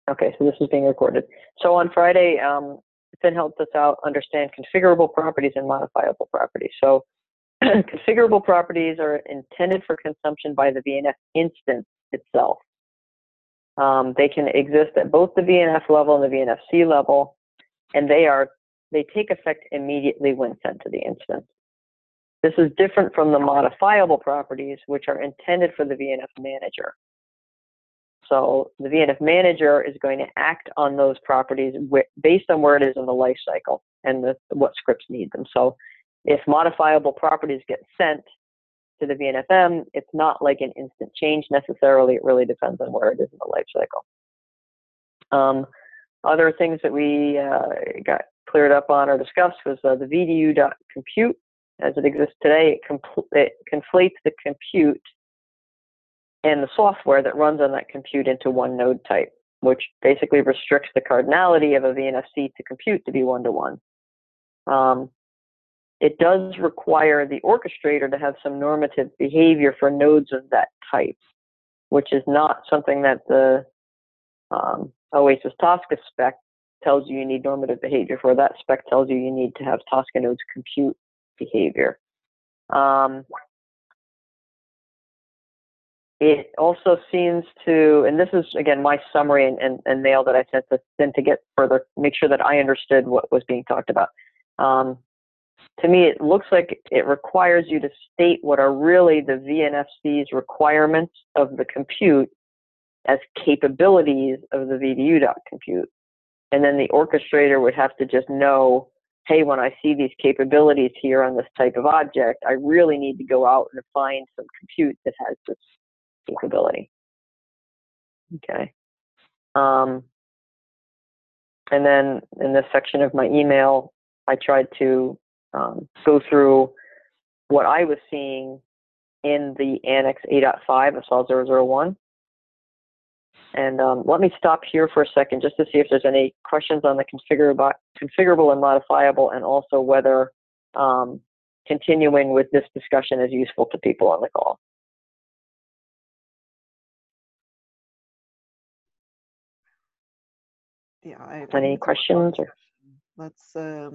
Okay, so this is being recorded. So on Friday, Finn helped us out understand configurable properties and modifiable properties. So configurable properties are intended for consumption by the VNF instance itself. They can exist at both the VNF level and the VNFC level, and they take effect immediately when sent to the instance. This is different from the modifiable properties, which are intended for the VNF manager. So the VNF manager is going to act on those properties based on where it is in the life cycle and what scripts need them. So if modifiable properties get sent to the VNFM, it's not like an instant change necessarily. It really depends on where it is in the life cycle. Other things that we got cleared up on or discussed was the VDU.compute. As it exists today, it conflates the compute and the software that runs on that compute into one node type, which basically restricts the cardinality of a VNFC to compute to be one-to-one. It does require the orchestrator to have some normative behavior for nodes of that type, which is not something that the OASIS Tosca spec tells you need normative behavior for. That spec tells you need to have Tosca nodes compute behavior. It also seems to, and this is again my summary and mail that I sent to get further, make sure that I understood what was being talked about. To me, it looks like it requires you to state what are really the VNFC's requirements of the compute as capabilities of the VDU.compute. And then the orchestrator would have to just know, hey, when I see these capabilities here on this type of object, I really need to go out and find some compute that has this capability. Okay. And then in this section of my email, I tried to go through what I was seeing in the Annex 8.5 of SOL 001. And let me stop here for a second just to see if there's any questions on the configurable and modifiable, and also whether continuing with this discussion is useful to people on the call. Yeah. Any questions? Or? Let's.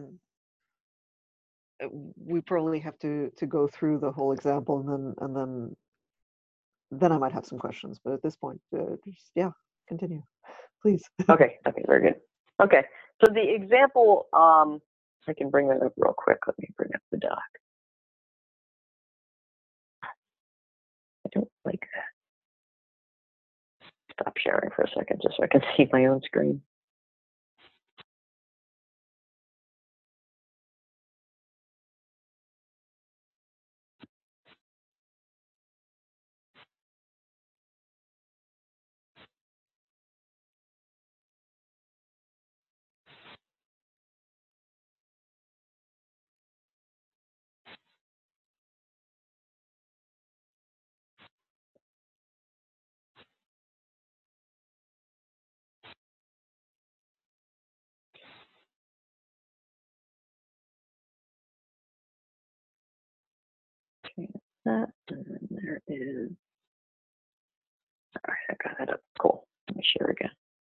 We probably have to go through the whole example, and then I might have some questions. But at this point, just, yeah, continue, please. Okay. Very good. Okay. So the example, I can bring that up real quick. Let me bring up the doc. I don't like that. Stop sharing for a second just so I can see my own screen. That, and then there is, all right, I got that up. Cool. Let me share again.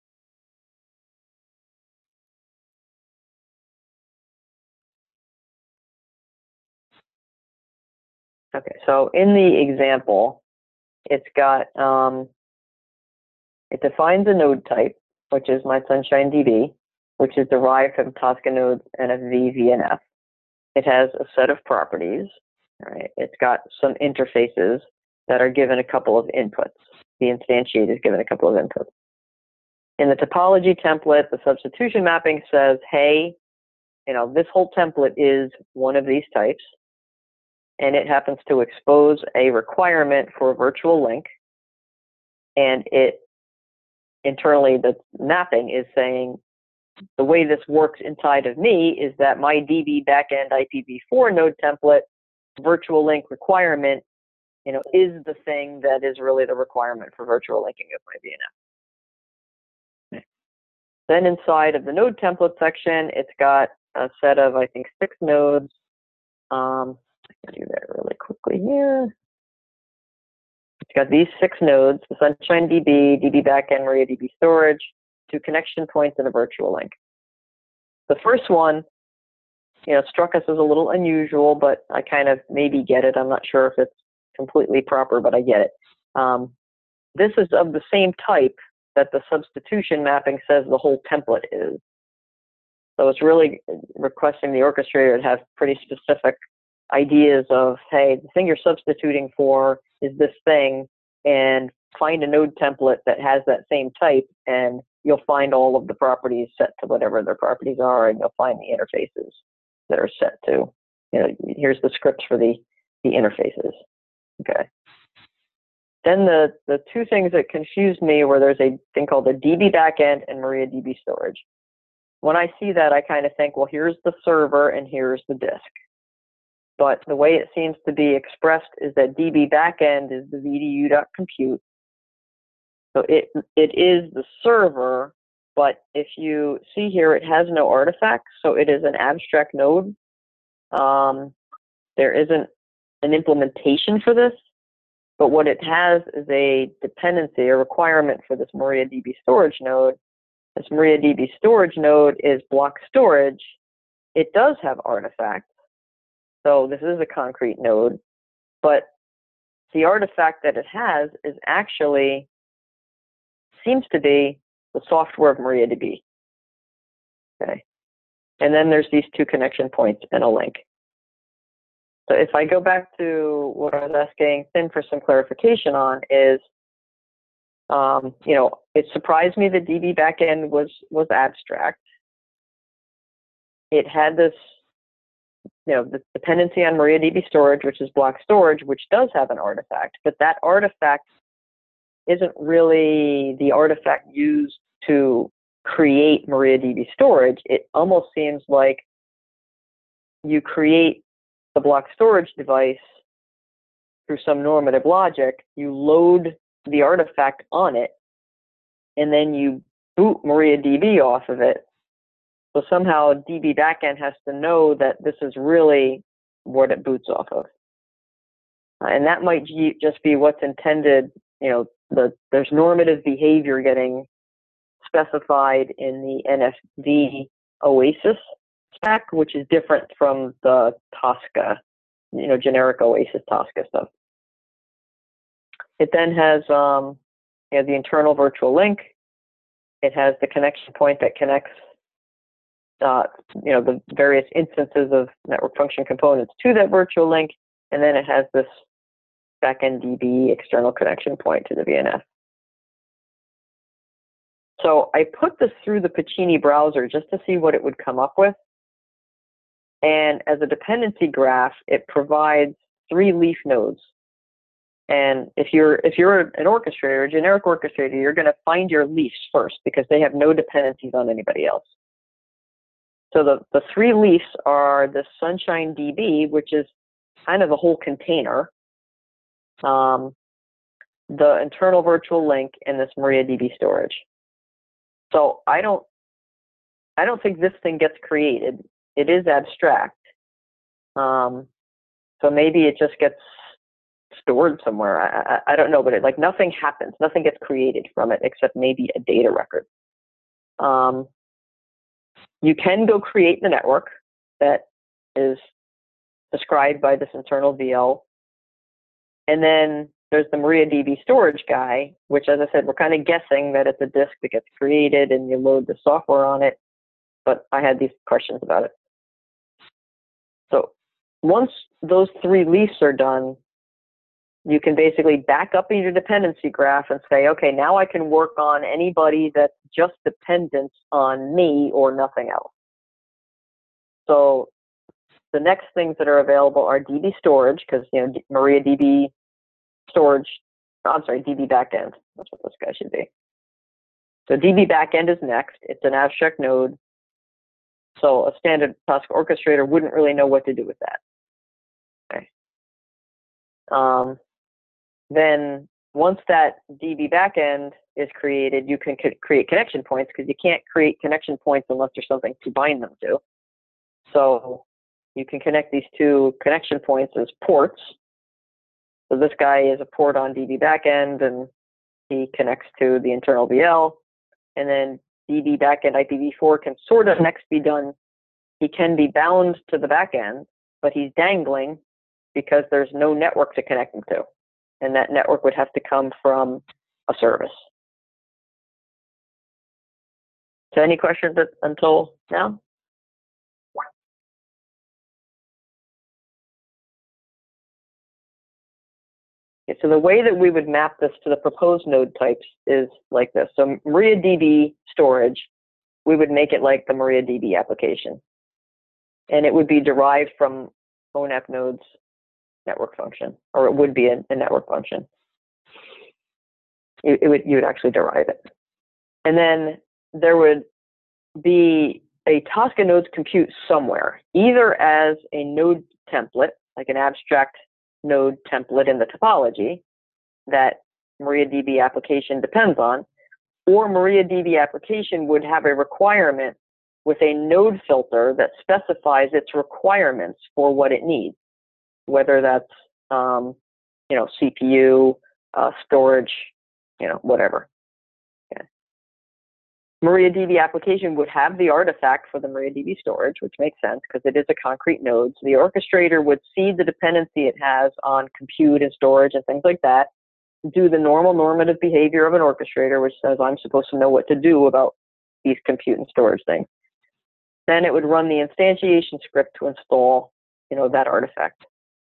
Okay, so in the example, it's got, it defines a node type, which is my Sunshine DB, which is derived from Tosca nodes and a VNF. It has a set of properties, right? It's got some interfaces that are given a couple of inputs. The instantiate is given a couple of inputs. In the topology template, the substitution mapping says, hey, this whole template is one of these types, and it happens to expose a requirement for a virtual link, and it internally, the mapping is saying, the way this works inside of me is that my DB backend IPv4 node template virtual link requirement, is the thing that is really the requirement for virtual linking of my VNF. Okay. Then inside of the node template section, it's got a set of, I think, 6 nodes. I can do that really quickly here. It's got these 6 nodes: the Sunshine DB, DB backend, MariaDB storage, to connection points in a virtual link. The first one, struck us as a little unusual, but I kind of maybe get it. I'm not sure if it's completely proper, but I get it. This is of the same type that the substitution mapping says the whole template is. So it's really requesting the orchestrator to have pretty specific ideas of, hey, the thing you're substituting for is this thing, and find a node template that has that same type, and you'll find all of the properties set to whatever their properties are, and you'll find the interfaces that are set to, here's the scripts for the interfaces. Okay. Then the two things that confused me were there's a thing called the DB backend and MariaDB storage. When I see that, I kind of think, well, here's the server and here's the disk. But the way it seems to be expressed is that DB backend is the VDU.compute. So it is the server, but if you see here, it has no artifacts, so it is an abstract node. There isn't an implementation for this, but what it has is a dependency, a requirement for this MariaDB storage node. This MariaDB storage node is block storage. It does have artifacts, so this is a concrete node, but the artifact that it has is actually, seems to be the software of MariaDB. Okay. And then there's these two connection points and a link. So if I go back to what I was asking Finn for some clarification on is, it surprised me that DB backend was abstract. It had this, the dependency on MariaDB storage, which is block storage, which does have an artifact, but that artifact isn't really the artifact used to create MariaDB storage. It almost seems like you create the block storage device through some normative logic, you load the artifact on it, and then you boot MariaDB off of it. So somehow DB backend has to know that this is really what it boots off of. And that might just be what's intended, there's normative behavior getting specified in the NFV OASIS spec, which is different from the Tosca, generic OASIS Tosca stuff. It then has the internal virtual link. It has the connection point that connects the various instances of network function components to that virtual link, and then it has this backend DB external connection point to the VNF. So I put this through the Pacini browser just to see what it would come up with. And as a dependency graph, it provides 3 leaf nodes. And if you're an orchestrator, a generic orchestrator, you're going to find your leafs first because they have no dependencies on anybody else. So the 3 leafs are the Sunshine DB, which is kind of the whole container, the internal virtual link, and this MariaDB storage. So I don't think this thing gets created. It is abstract. So maybe it just gets stored somewhere. I don't know, but nothing happens. Nothing gets created from it except maybe a data record. You can go create the network that is described by this internal VL. And then there's the MariaDB storage guy, which, as I said, we're kind of guessing that it's a disk that gets created and you load the software on it. But I had these questions about it. So once those 3 leafs are done, you can basically back up in your dependency graph and say, okay, now I can work on anybody that's just dependent on me or nothing else. So the next things that are available are DB storage, because MariaDB storage, DB backend. That's what this guy should be. So DB backend is next. It's an abstract node. So a standard task orchestrator wouldn't really know what to do with that. Okay. Then once that DB backend is created, you can create connection points, because you can't create connection points unless there's something to bind them to. So you can connect these 2 connection points as ports. So this guy is a port on DB backend, and he connects to the internal VL. And then DB backend IPv4 can sort of next be done. He can be bound to the backend, but he's dangling because there's no network to connect him to. And that network would have to come from a service. So any questions until now? Okay, so the way that we would map this to the proposed node types is like this. So MariaDB storage, we would make it like the MariaDB application. And it would be derived from ONAP node's network function, or it would be a network function. You would actually derive it. And then there would be a Tosca nodes compute somewhere, either as a node template, like an abstract node template in the topology that MariaDB application depends on, or MariaDB application would have a requirement with a node filter that specifies its requirements for what it needs, whether that's CPU, storage, whatever. Okay. MariaDB application would have the artifact for the MariaDB storage, which makes sense because it is a concrete node. So the orchestrator would see the dependency it has on compute and storage and things like that, do the normal normative behavior of an orchestrator, which says I'm supposed to know what to do about these compute and storage things. Then it would run the instantiation script to install, that artifact.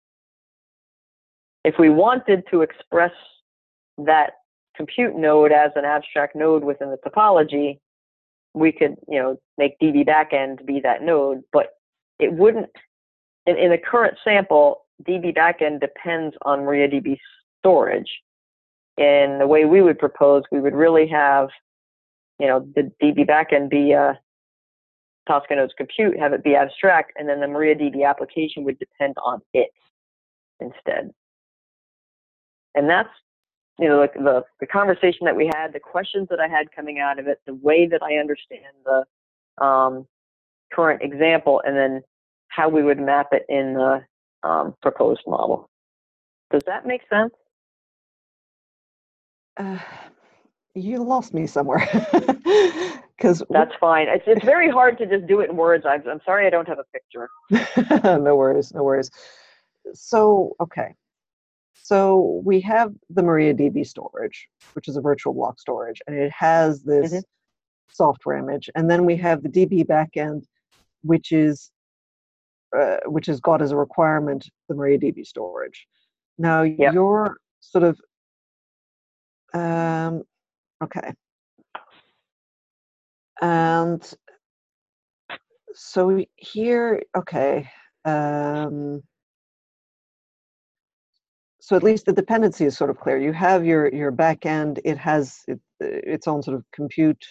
If we wanted to express that compute node as an abstract node within the topology, we could, make DB backend be that node, but it wouldn't. In the current sample, DB backend depends on MariaDB storage. In the way we would propose, we would really have, the DB backend be Tosca nodes compute, have it be abstract, and then the MariaDB application would depend on it instead. And that's, the conversation that we had, the questions that I had coming out of it, the way that I understand the current example, and then how we would map it in the proposed model. Does that make sense? You lost me somewhere. Because that's fine. It's very hard to just do it in words. I'm sorry I don't have a picture. No worries, no worries. So, okay. So we have the MariaDB storage, which is a virtual block storage, and it has this software image. And then we have the DB backend, which is got as a requirement the MariaDB storage. Now you're sort of okay. And so here, okay. So at least the dependency is sort of clear. You have your backend. It has its own sort of compute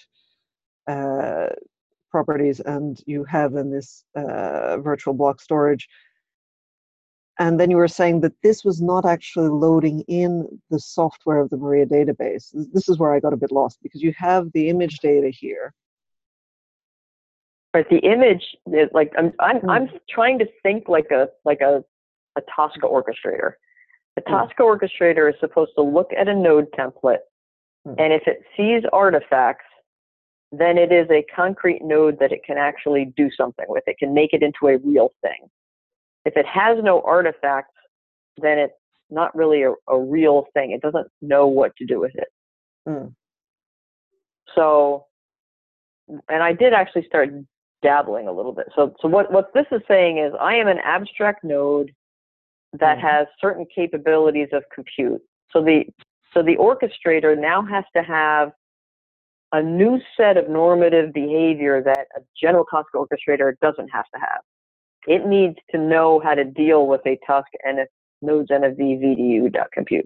properties, and you have in this virtual block storage. And then you were saying that this was not actually loading in the software of the Maria database. This is where I got a bit lost, because you have the image data here. Right, the image is like I'm trying to think like a Tosca orchestrator. The Tosca orchestrator is supposed to look at a node template, and if it sees artifacts, then it is a concrete node that it can actually do something with. It can make it into a real thing. If it has no artifacts, then it's not really a real thing. It doesn't know what to do with it. So, and I did actually start dabbling a little bit. So what this is saying is I am an abstract node that has certain capabilities of compute. So the orchestrator now has to have a new set of normative behavior that a general Tosca orchestrator doesn't have to have. It needs to know how to deal with a Tosca nodes NFV VDU.compute.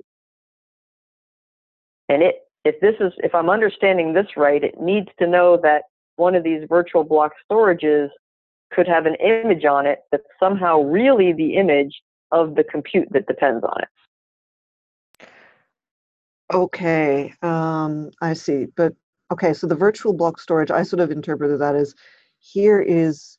And if I'm understanding this right, it needs to know that one of these virtual block storages could have an image on it that's somehow really the image of the compute that depends on it. Okay, I see. But okay, so the virtual block storage, I sort of interpreted that as here is,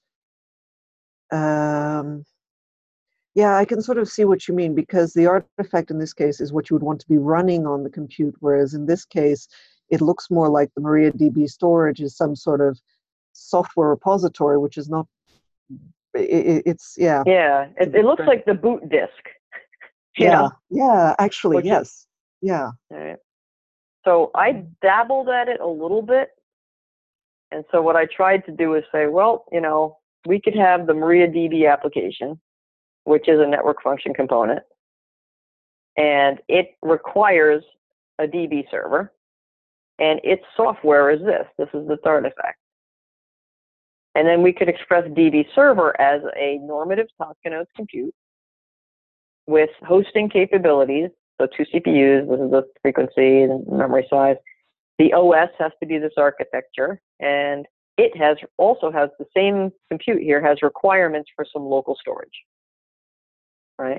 yeah, I can sort of see what you mean, because the artifact in this case is what you would want to be running on the compute, whereas in this case, it looks more like the MariaDB storage is some sort of software repository, which is not. It's yeah. Yeah, it looks like the boot disk. Yeah, yeah, actually, yes. Yeah. Right. So I dabbled at it a little bit. And so what I tried to do is say, well, we could have the MariaDB application, which is a network function component, and it requires a DB server, and its software is this. This is this artifact. And then we could express DB server as a normative Tosca nodes compute with hosting capabilities. So 2 CPUs, this is the frequency and memory size. The OS has to be this architecture, and it also has the same compute here, has requirements for some local storage, right?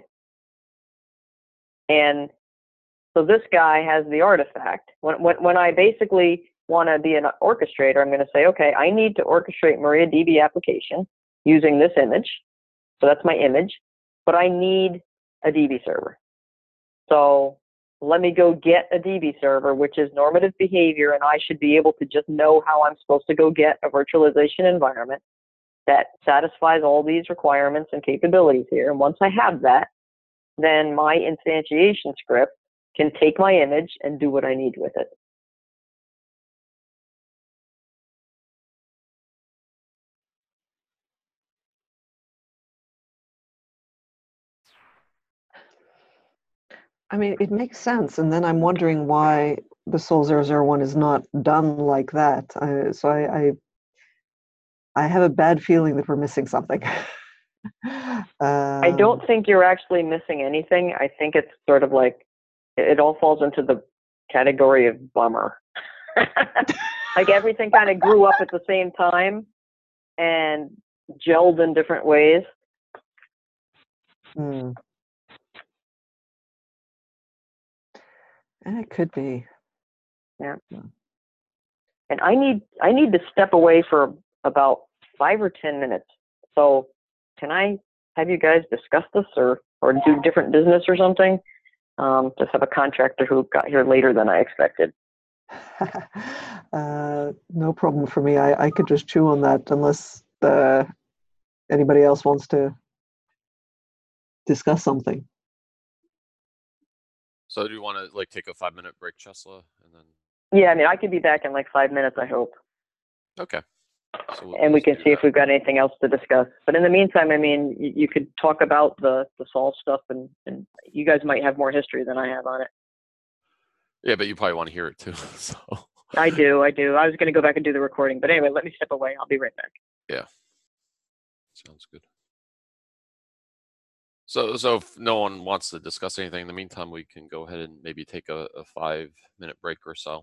And so this guy has the artifact. When I basically want to be an orchestrator, I'm going to say, okay, I need to orchestrate MariaDB application using this image. So that's my image, but I need a DB server. So let me go get a DB server, which is normative behavior, and I should be able to just know how I'm supposed to go get a virtualization environment that satisfies all these requirements and capabilities here. And once I have that, then my instantiation script can take my image and do what I need with it. I mean, it makes sense. And then I'm wondering why the Sol 001 is not done like that. So I have a bad feeling that we're missing something. I don't think you're actually missing anything. I think it's sort of like, it all falls into the category of bummer. Like everything kind of grew up at the same time and gelled in different ways. It could be. Yeah. And I need to step away for about 5 or 10 minutes. So can I have you guys discuss this or do different business or something? Just have a contractor who got here later than I expected. No problem for me. I could just chew on that unless anybody else wants to discuss something. So do you want to take a 5-minute break, Chesla, and then? Yeah, I mean, I could be back in like 5 minutes, I hope. Okay. So and we can see if we've got anything else to discuss. But in the meantime, I mean, you could talk about the Sol stuff, and you guys might have more history than I have on it. Yeah, but you probably want to hear it too. So. I do. I was going to go back and do the recording, but anyway, let me step away. I'll be right back. Yeah. Sounds good. So if no one wants to discuss anything in the meantime, we can go ahead and maybe take a 5-minute break or so.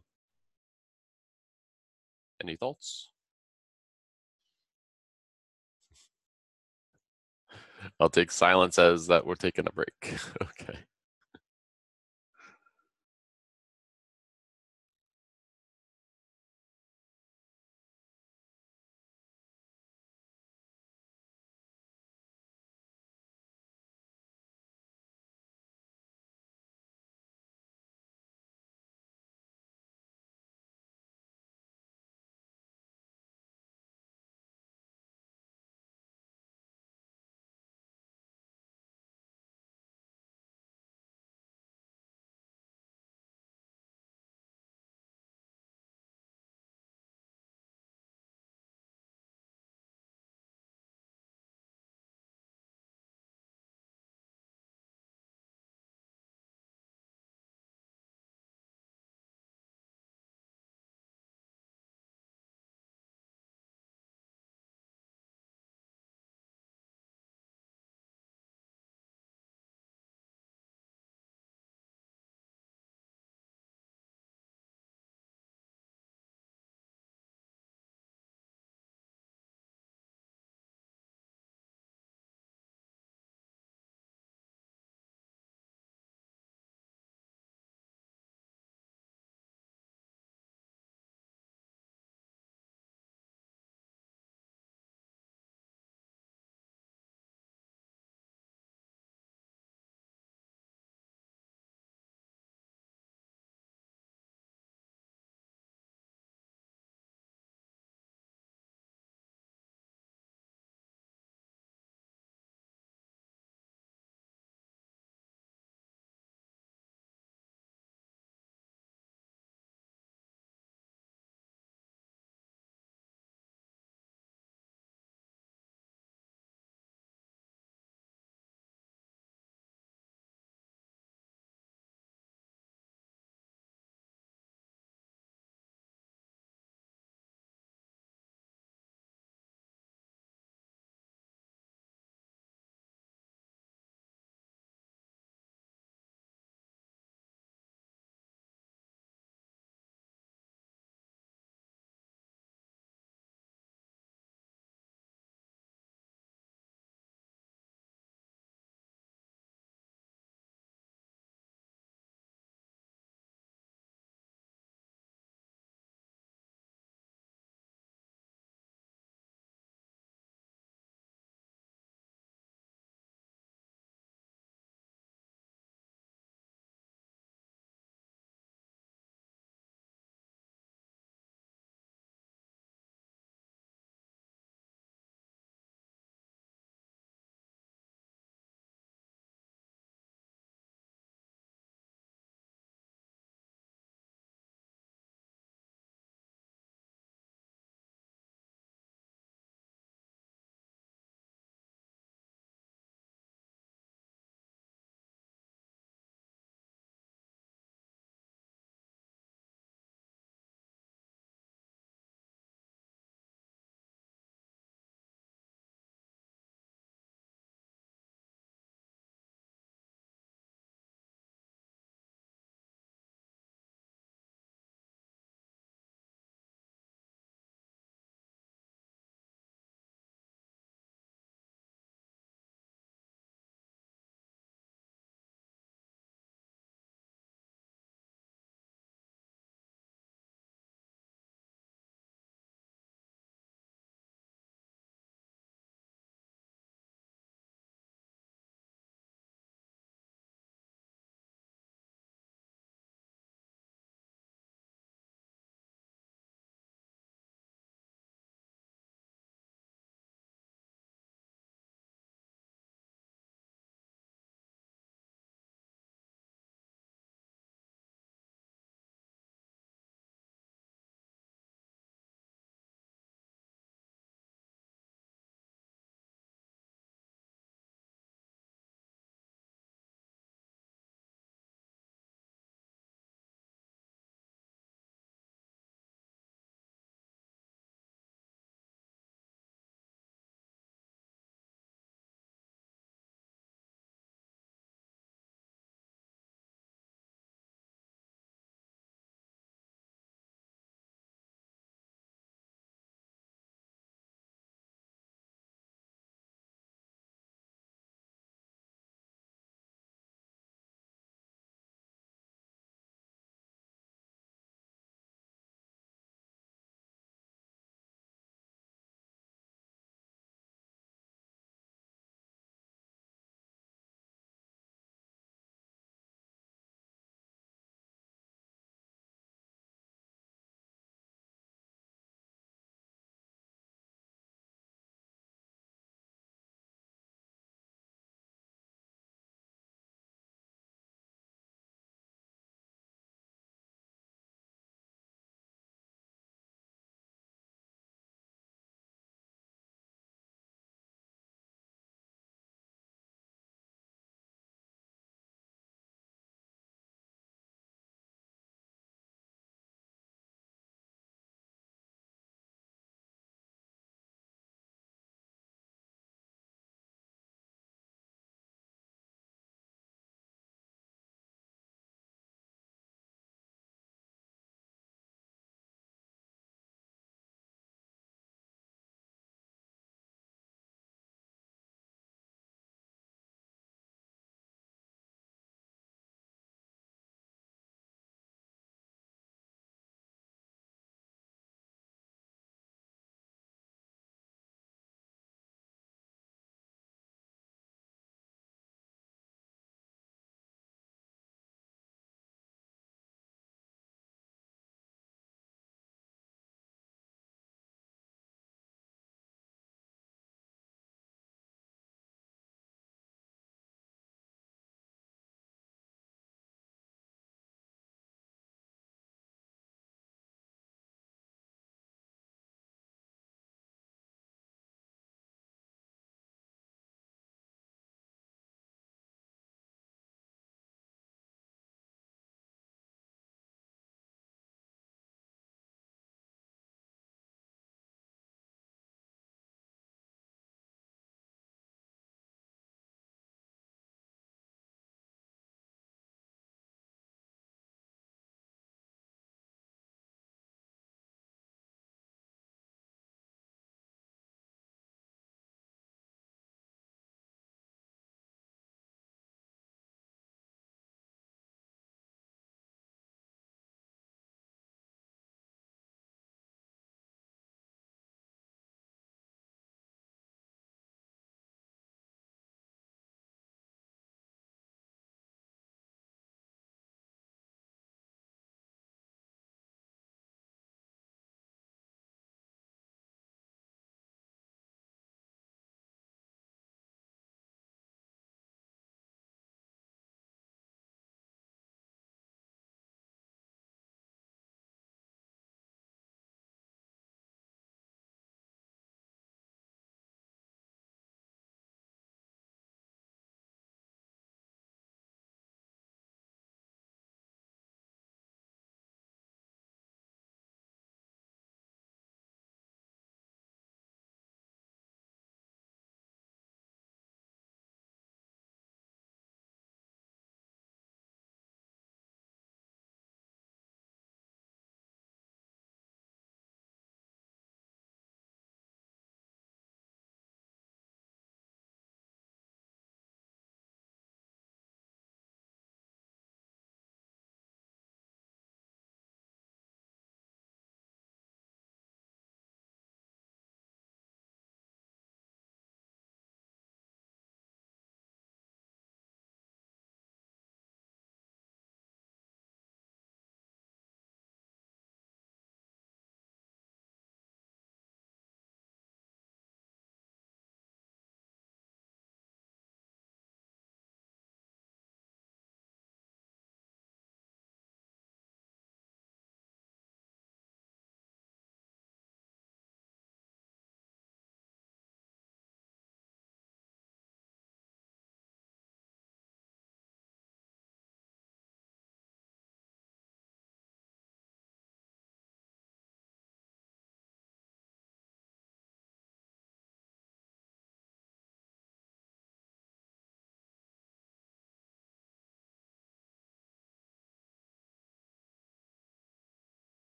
Any thoughts? I'll take silence as that we're taking a break. Okay.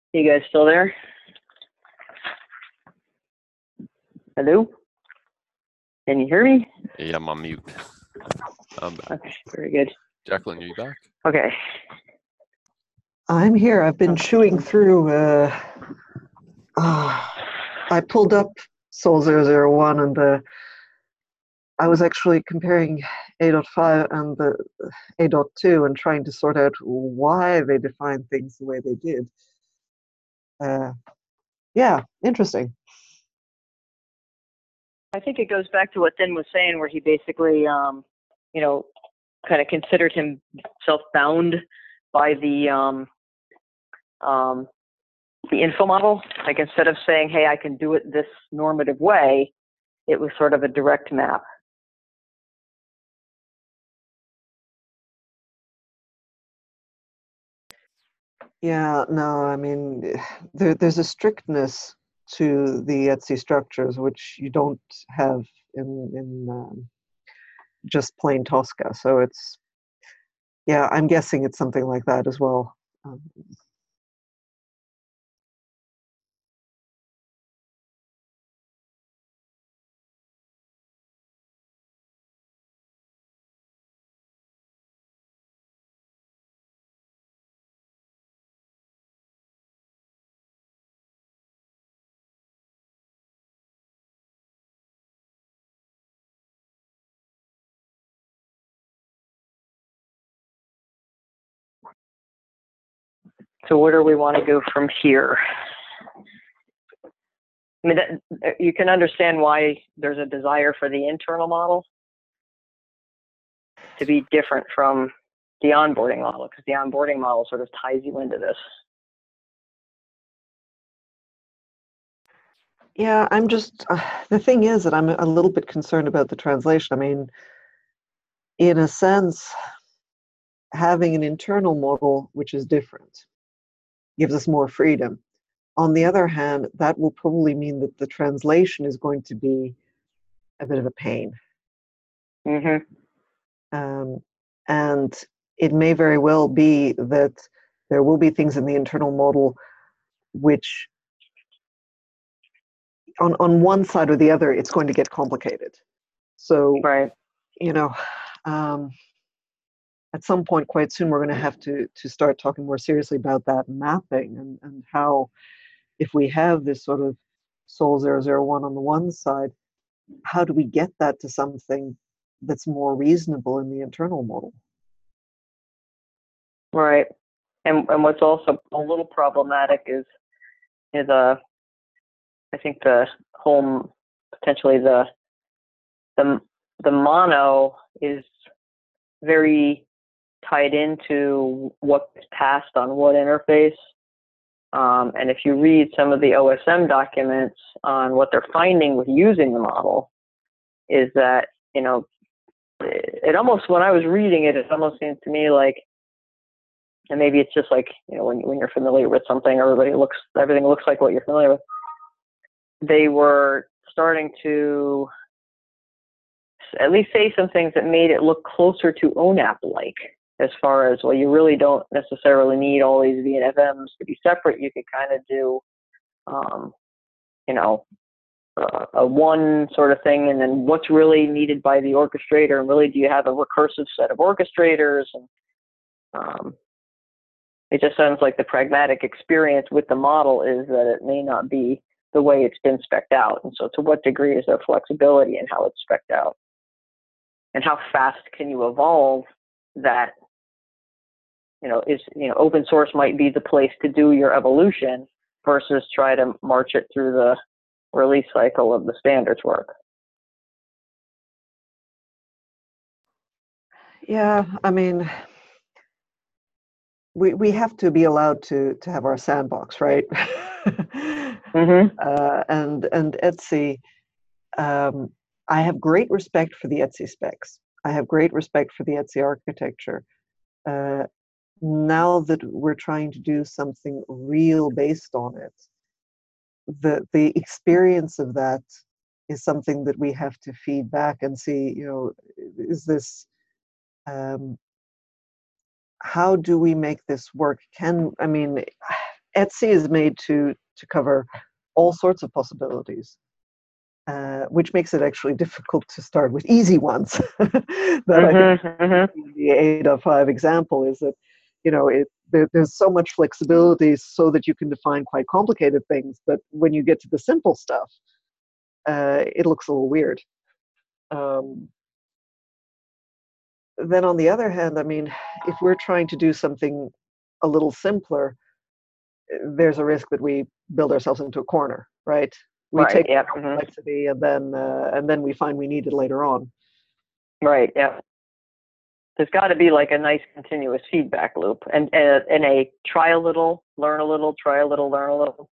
You guys still there? Hello? Can you hear me? Yeah, I'm on mute. I'm back. Okay, very good. Jacqueline, are you back? Okay. I'm here. I've been chewing through. I pulled up Sol 001 and I was actually comparing 8.5 and the 8.2 and trying to sort out why they define things the way they did. Yeah, interesting. I think it goes back to what Thin was saying, where he basically, you know, kind of considered himself bound by the info model. Like instead of saying, "Hey, I can do it this normative way," it was sort of a direct map. Yeah, no, I mean, there's a strictness to the Etsy structures which you don't have in just plain Tosca. So it's, yeah, I'm guessing it's something like that as well. So where do we want to go from here? I mean, you can understand why there's a desire for the internal model to be different from the onboarding model, because the onboarding model sort of ties you into this. Yeah, I'm just, the thing is that I'm a little bit concerned about the translation. I mean, in a sense, having an internal model which is different gives us more freedom. On the other hand, that will probably mean that the translation is going to be a bit of a pain. Mm-hmm. And it may very well be that there will be things in the internal model which, on one side or the other, it's going to get complicated. So, Right. you know, at some point quite soon, we're going to have to start talking more seriously about that mapping and how, if we have this sort of Sol 001 on the one side, how do we get that to something that's more reasonable in the internal model? Right. And what's also a little problematic is I think the whole, potentially the mono is very tied into what's passed on what interface. And if you read some of the OSM documents on what they're finding with using the model, is that, you know, it almost, when I was reading it, it almost seemed to me like, and maybe it's just like, you know, when you're familiar with something, everything looks like what you're familiar with. They were starting to at least say some things that made it look closer to ONAP-like, as far as, well, you really don't necessarily need all these VNFMs to be separate. You could kind of do, you know, a one sort of thing, and then what's really needed by the orchestrator, and really, do you have a recursive set of orchestrators? And it just sounds like the pragmatic experience with the model is that it may not be the way it's been spec'd out. And so to what degree is there flexibility in how it's spec'd out? And how fast can you evolve that? You know, open source might be the place to do your evolution versus try to march it through the release cycle of the standards work. Yeah, I mean, we have to be allowed to have our sandbox, right? Mm-hmm. And Etsy, I have great respect for the Etsy specs. I have great respect for the Etsy architecture. Now that we're trying to do something real based on it, the experience of that is something that we have to feed back and see, you know, is this, how do we make this work? I mean, Etsy is made to cover all sorts of possibilities, which makes it actually difficult to start with easy ones. That I think the 8.5 example is that, there's so much flexibility so that you can define quite complicated things, but when you get to the simple stuff, it looks a little weird. Then on the other hand, I mean, if we're trying to do something a little simpler, there's a risk that we build ourselves into a corner, right? We Right. take Yeah. complexity and then we find we need it later on. Right. Yeah. There's got to be like a nice continuous feedback loop, and a try a little, learn a little, try a little, learn a little.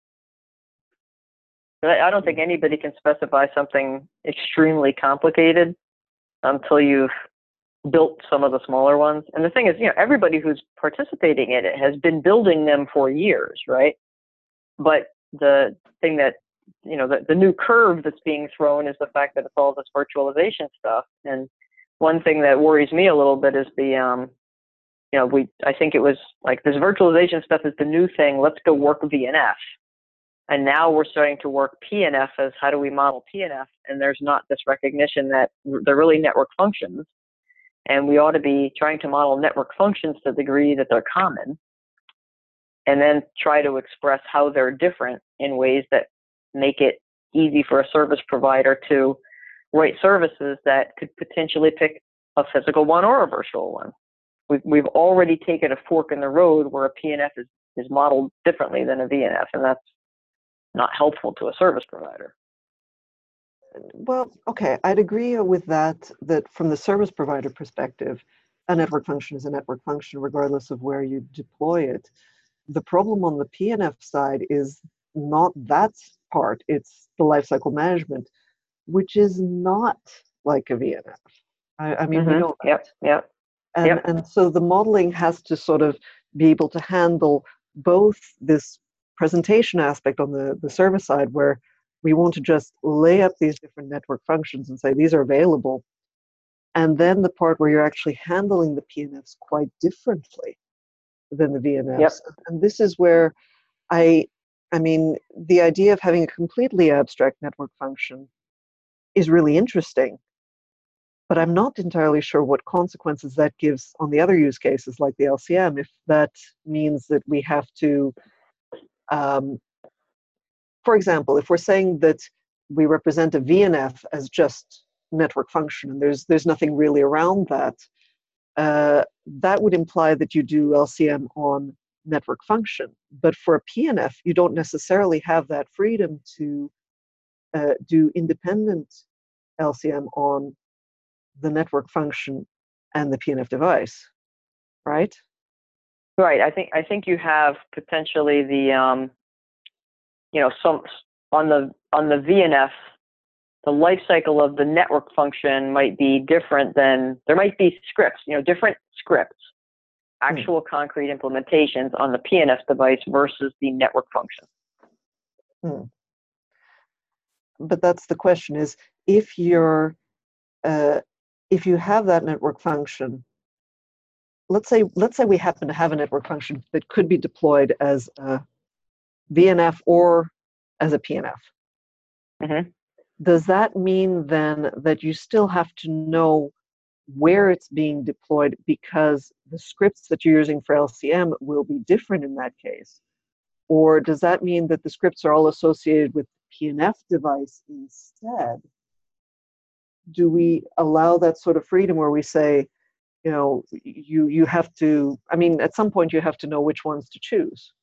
I don't think anybody can specify something extremely complicated until you've built some of the smaller ones. And the thing is, everybody who's participating in it has been building them for years, right? But the thing that, the new curve that's being thrown is the fact that it's all this virtualization stuff. And one thing that worries me a little bit is I think it was like this virtualization stuff is the new thing. Let's go work VNF. And now we're starting to work PNF as how do we model PNF? And there's not this recognition that they're really network functions. And we ought to be trying to model network functions to the degree that they're common, and then try to express how they're different in ways that make it easy for a service provider to write services that could potentially pick a physical one or a virtual one. We've already taken a fork in the road where a PNF is modeled differently than a VNF, and that's not helpful to a service provider. Well, okay, I'd agree with that from the service provider perspective, a network function is a network function regardless of where you deploy it. The problem on the PNF side is not that part, it's the lifecycle management, which is not like a VNF. I mean, we know that. Yep. And so the modeling has to sort of be able to handle both this presentation aspect on the server side, where we want to just lay up these different network functions and say these are available, and then the part where you're actually handling the PNFs quite differently than the VNFs. Yep. And this is where I mean, the idea of having a completely abstract network function is really interesting, but I'm not entirely sure what consequences that gives on the other use cases like the LCM, if that means that we have to, for example, if we're saying that we represent a VNF as just network function, and there's nothing really around that, that would imply that you do LCM on network function. But for a PNF, you don't necessarily have that freedom to do independent LCM on the network function and the PNF device, right? Right. I think you have potentially the some on the VNF, the life cycle of the network function might be different than there might be scripts, different scripts, actual concrete implementations on the PNF device versus the network function. But that's the question: is if you have that network function, let's say we happen to have a network function that could be deployed as a VNF or as a PNF. Does that mean then that you still have to know where it's being deployed, because the scripts that you're using for LCM will be different in that case? Or does that mean that the scripts are all associated with the PNF device instead? Do we allow that sort of freedom where we say, you have to, I mean, at some point you have to know which ones to choose?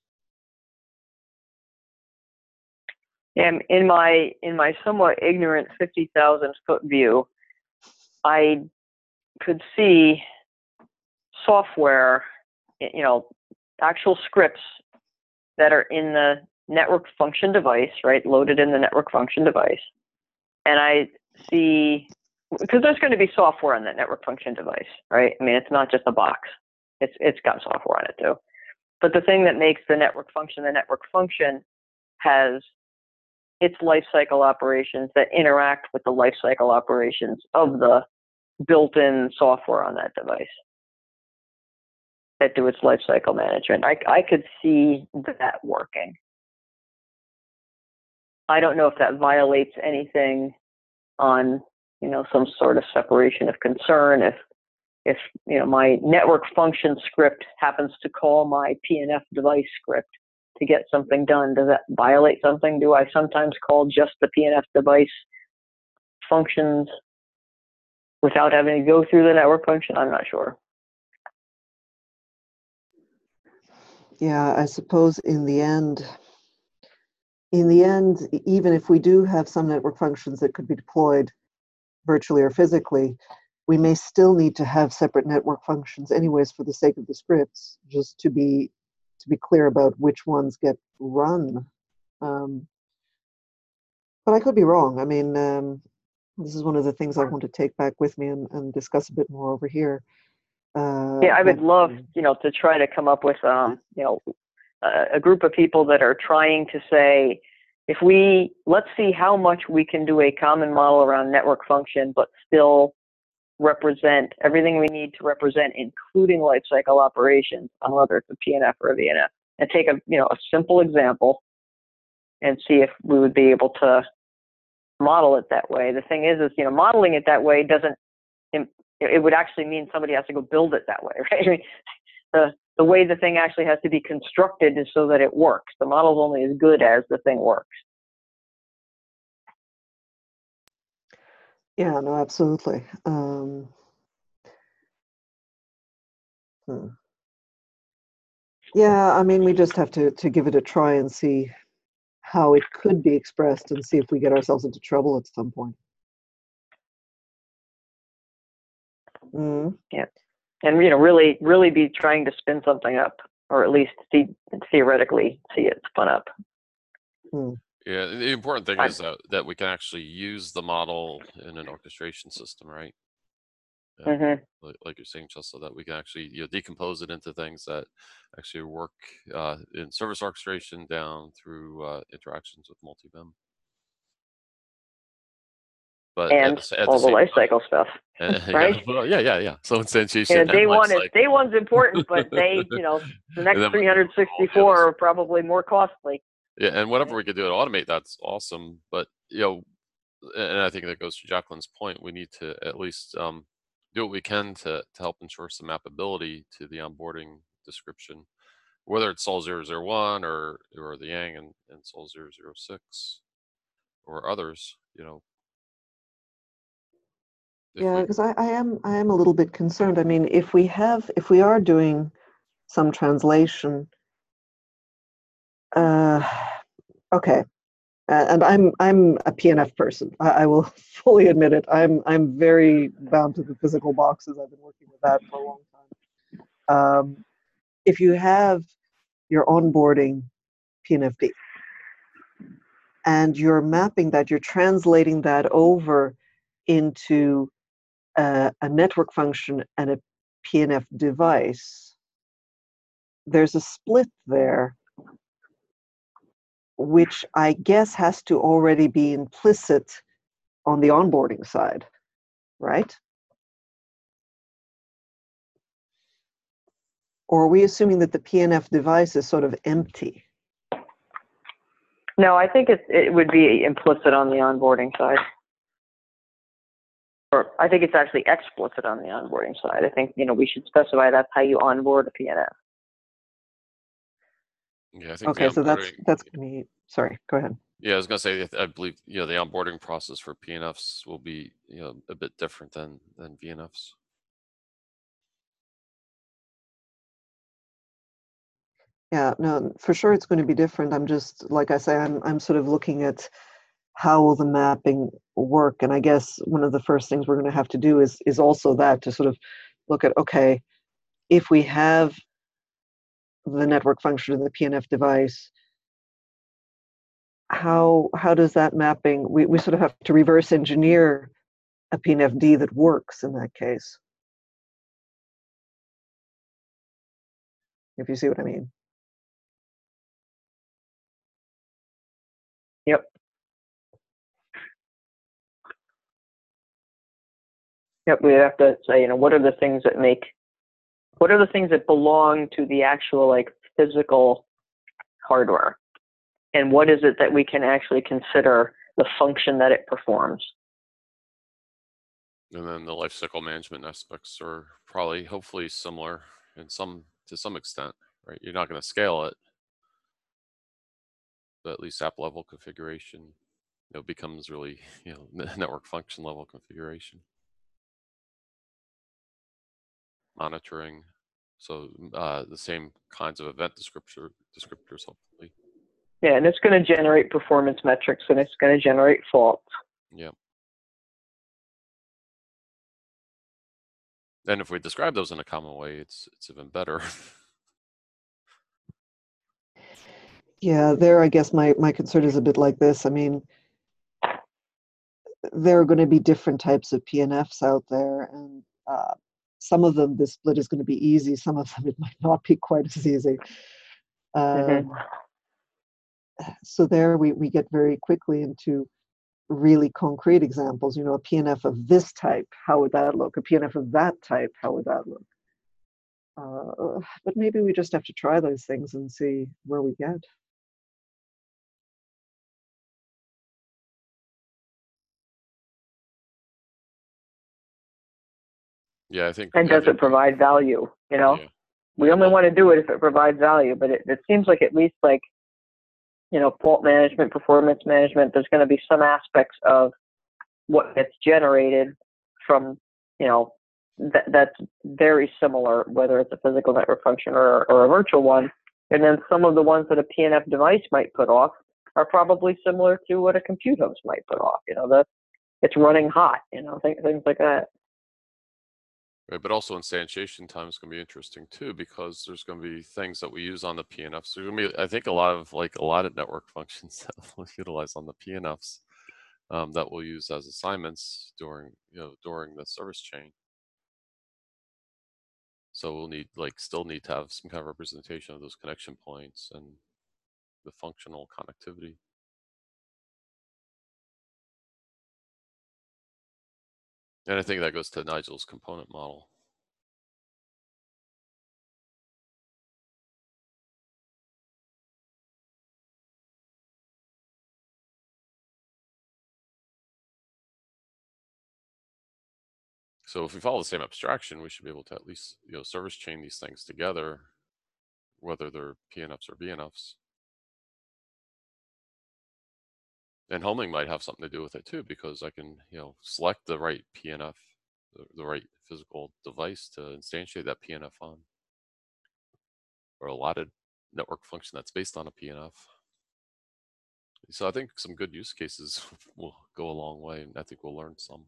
And in my somewhat ignorant 50,000 foot view, I could see software, actual scripts that are in the network function device, right, loaded in the network function device. And I see, because there's going to be software on that network function device, right? I mean, it's not just a box. It's got software on it too. But the thing that makes the network function has its lifecycle operations that interact with the lifecycle operations of the built-in software on that device. that do its life cycle management. I could see that working. I don't know if that violates anything on, some sort of separation of concern. If my network function script happens to call my PNF device script to get something done, does that violate something? Do I sometimes call just the PNF device functions without having to go through the network function? I'm not sure. Yeah, I suppose in the end, even if we do have some network functions that could be deployed virtually or physically, we may still need to have separate network functions anyways for the sake of the scripts, just to be clear about which ones get run. But I could be wrong. I mean, this is one of the things I want to take back with me and discuss a bit more over here. Yeah, I would love, to try to come up with, a group of people that are trying to say, let's see how much we can do a common model around network function, but still represent everything we need to represent, including lifecycle operations, on whether it's a PNF or a VNF, and take a simple example and see if we would be able to model it that way. The thing is modeling it that way it would actually mean somebody has to go build it that way, right? I mean, the way the thing actually has to be constructed is so that it works. The model is only as good as the thing works. Yeah, no, absolutely. Yeah, I mean, we just have to give it a try and see how it could be expressed and see if we get ourselves into trouble at some point. Yeah, and really be trying to spin something up, or at least theoretically see it spun up. Yeah, the important thing is that we can actually use the model in an orchestration system, right? Like you're saying, just so that we can actually decompose it into things that actually work in service orchestration down through interactions with multi-vim. But and all the life cycle stuff, right? Yeah. So instantiation. Day one's important, but the next 364 are probably more costly. Yeah, and whatever we could do to automate, that's awesome. But and I think that goes to Jacqueline's point. We need to at least do what we can to help ensure some mappability to the onboarding description, whether it's Sol 001 or the Yang and Sol 006 or others. Yeah, because I am a little bit concerned. I mean, if we are doing some translation, okay, and I'm a PNF person. I will fully admit it. I'm very bound to the physical boxes. I've been working with that for a long time. If you have your onboarding PNFD and you're mapping that, you're translating that over into a network function and a PNF device, there's a split there, which I guess has to already be implicit on the onboarding side, right? Or are we assuming that the PNF device is sort of empty? No, I think it would be implicit on the onboarding side. Or I think it's actually explicit on the onboarding side. I think, we should specify that's how you onboard a PNF. Yeah, I think okay, so that's me. Sorry, go ahead. Yeah, I was gonna say I believe the onboarding process for PNFs will be a bit different than VNFs. Yeah, no, for sure it's going to be different. I'm just, like I say, I'm sort of looking at how will the mapping work, and I guess one of the first things we're going to have to do is also that, to sort of look at, okay, if we have the network function in the PNF device, how does that mapping, we sort of have to reverse engineer a PNFD that works in that case, if you see what I mean. Yep. Yep, we have to say, what are the things that make what are the things that belong to the actual like physical hardware, and what is it that we can actually consider the function that it performs? And then the life cycle management aspects are probably, hopefully, similar to some extent, right? You're not going to scale it, but at least app level configuration, becomes really, network function level configuration, monitoring. So the same kinds of event descriptors, hopefully. Yeah, and it's going to generate performance metrics, and it's going to generate faults. Yeah. And if we describe those in a common way, it's even better. Yeah, there, I guess my concern is a bit like this. I mean, there are going to be different types of PNFs out there, and some of them, the split is going to be easy. Some of them, it might not be quite as easy. So there we get very quickly into really concrete examples. A PNF of this type, how would that look? A PNF of that type, how would that look? But maybe we just have to try those things and see where we get. Yeah, I think. And does it provide value? Yeah. We only want to do it if it provides value, but it seems like at least like, fault management, performance management, there's going to be some aspects of what gets generated from, that's very similar, whether it's a physical network function or a virtual one. And then some of the ones that a PNF device might put off are probably similar to what a compute host might put off. It's running hot, things like that. Right, but also instantiation time is going to be interesting too, because there's going to be things that we use on the PNFs. There's going to be, I think, a lot of network functions that we'll utilize on the PNFs that we'll use as assignments during the service chain. So we'll still need to have some kind of representation of those connection points and the functional connectivity. And I think that goes to Nigel's component model. So if we follow the same abstraction, we should be able to at least service chain these things together, whether they're PNFs or BNFs. And homing might have something to do with it too, because I can select the right PNF, the right physical device to instantiate that PNF on, or a allotted network function that's based on a PNF. So I think some good use cases will go a long way, and I think we'll learn some.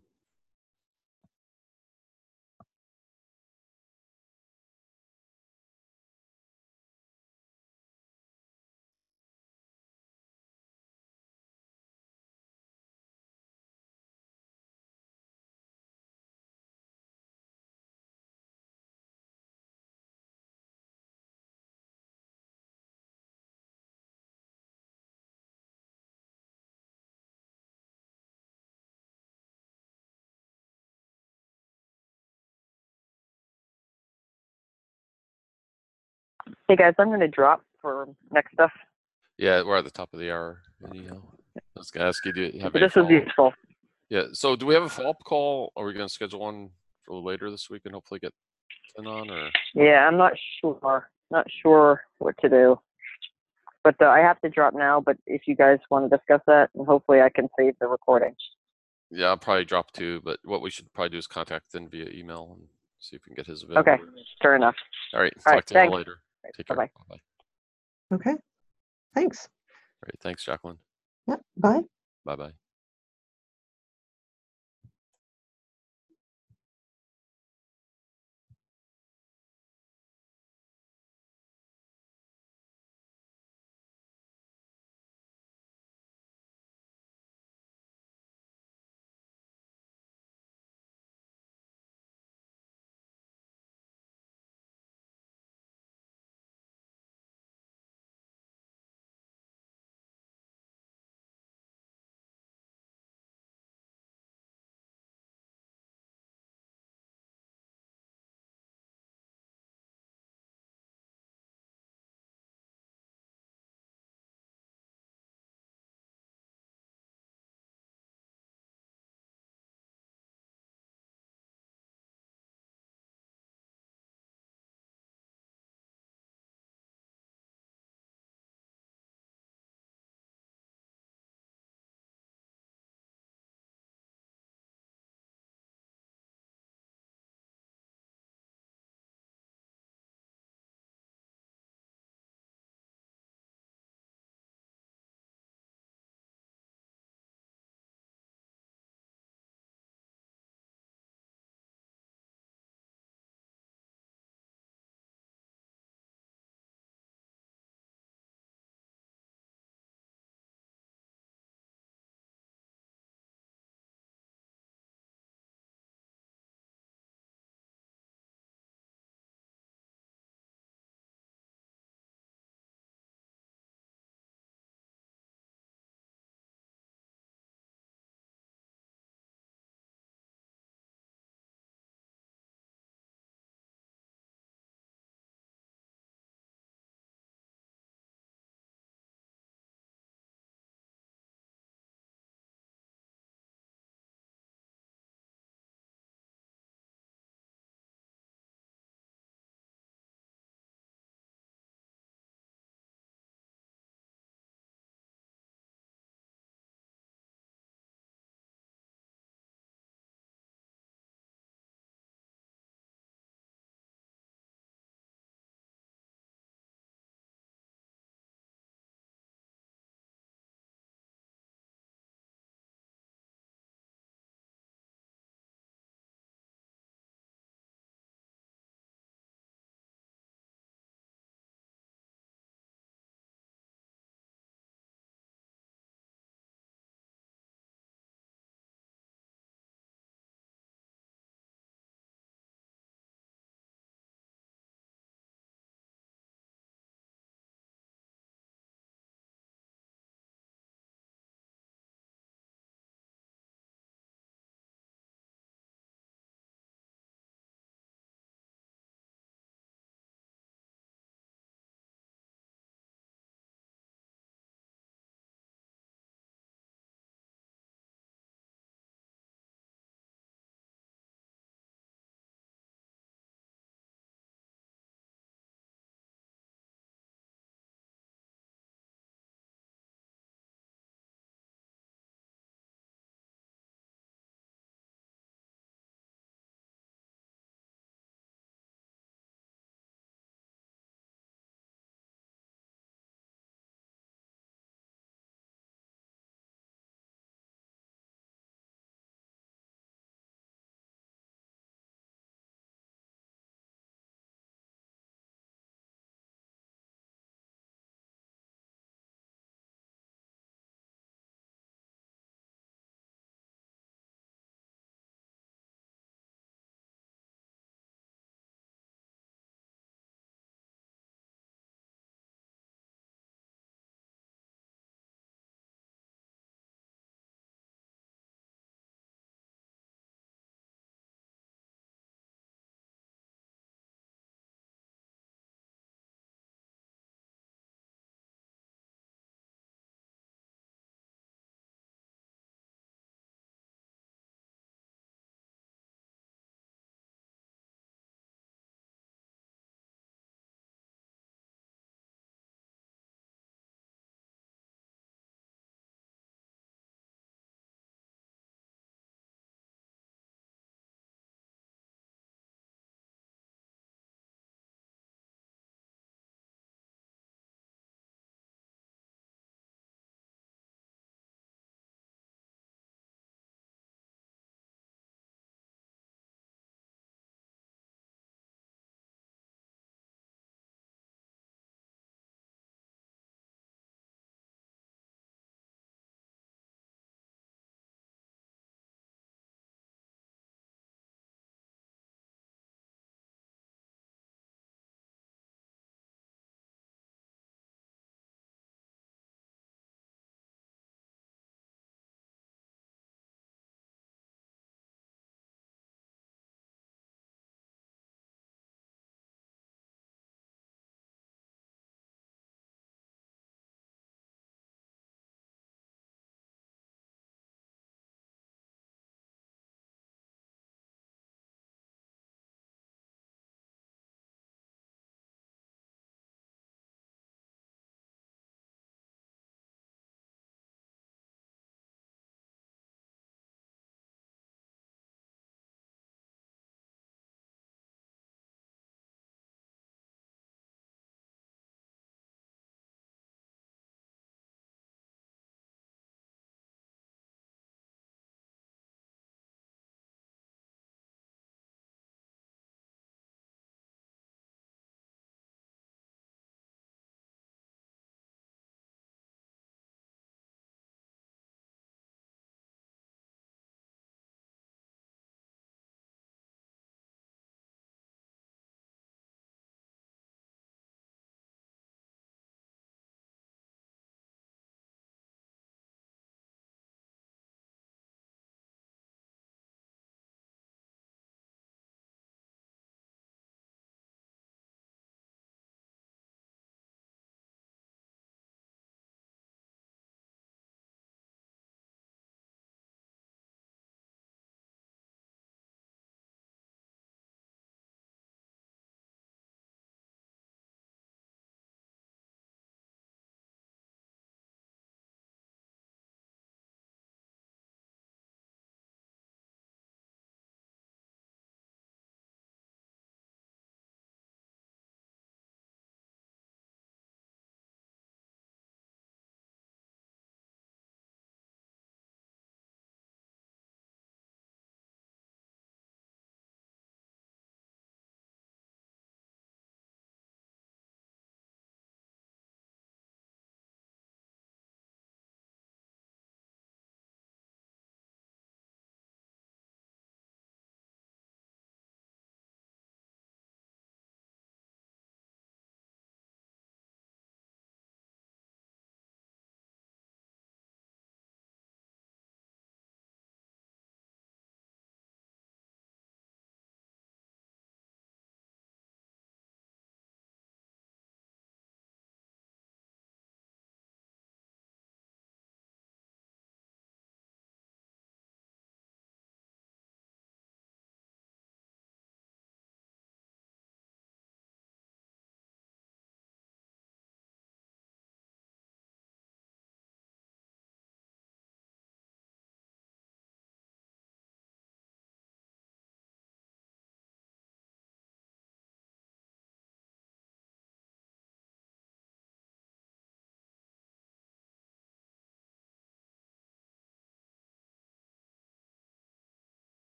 Hey guys, I'm going to drop for next stuff. Yeah, we're at the top of the hour. Anyhow, I was going to ask you, do you have But any this was useful. Yeah, so do we have a follow-up call? Are we going to schedule one for later this week and hopefully get 10 on? Or Yeah, I'm not sure what to do. But I have to drop now, but if you guys want to discuss that, and hopefully I can save the recording. Yeah, I'll probably drop too, but what we should probably do is contact him via email and see if we can get his availability. Okay, fair enough. All right, talk to you all later. Take care. Bye-bye. Bye-bye. Okay, thanks. All right, thanks, Jacqueline. Yeah, bye. Bye-bye.